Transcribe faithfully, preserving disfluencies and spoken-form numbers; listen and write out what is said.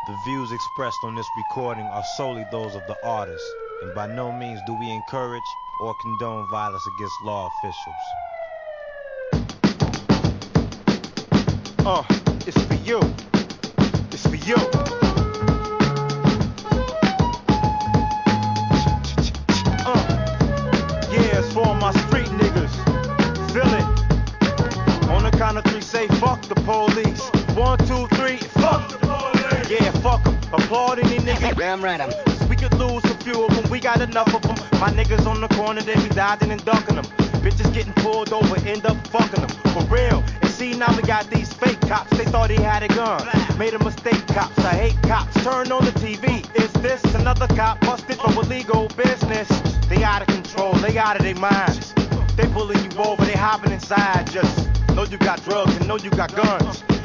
The views expressed on this recording are solely those of the artist, and by no means do we encourage or condone violence against law officials. Uh, it's for you. It's for you. Uh, yeah, it's for all my street niggas. Feel it. On the count of three, say fuck the police. One, two, three, fuck the police. Yeah, fuck them. Applaud any nigga. Damn right, I'm. We could lose a few of them, we got enough of them. My niggas on the corner, they be dodging and ducking them. Bitches getting pulled over, end up fucking them. For real. And see, now we got these fake cops. They thought he had a gun. Made a mistake, cops. I hate cops. Turn on the T V. Is this another cop busted for illegal business? They out of control, they out of their minds. They pulling you over, they hopping inside. Just know you got drugs and know you got guns.